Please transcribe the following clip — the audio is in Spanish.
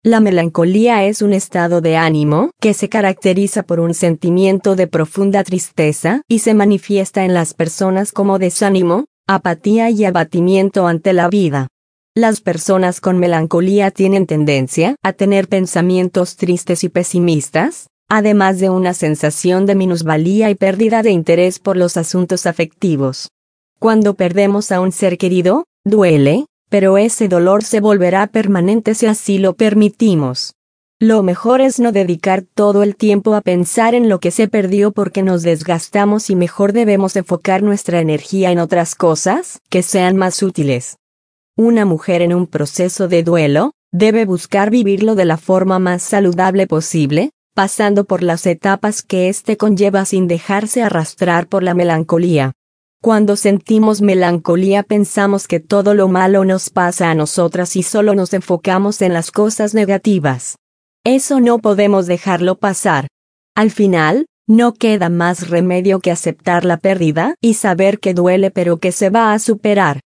La melancolía es un estado de ánimo que se caracteriza por un sentimiento de profunda tristeza y se manifiesta en las personas como desánimo, apatía y abatimiento ante la vida. Las personas con melancolía tienen tendencia a tener pensamientos tristes y pesimistas, además de una sensación de minusvalía y pérdida de interés por los asuntos afectivos. Cuando perdemos a un ser querido, duele, pero ese dolor se volverá permanente si así lo permitimos. Lo mejor es no dedicar todo el tiempo a pensar en lo que se perdió porque nos desgastamos y mejor debemos enfocar nuestra energía en otras cosas que sean más útiles. Una mujer en un proceso de duelo debe buscar vivirlo de la forma más saludable posible, pasando por las etapas que éste conlleva sin dejarse arrastrar por la melancolía. Cuando sentimos melancolía pensamos que todo lo malo nos pasa a nosotras y solo nos enfocamos en las cosas negativas. Eso no podemos dejarlo pasar. Al final, no queda más remedio que aceptar la pérdida y saber que duele pero que se va a superar.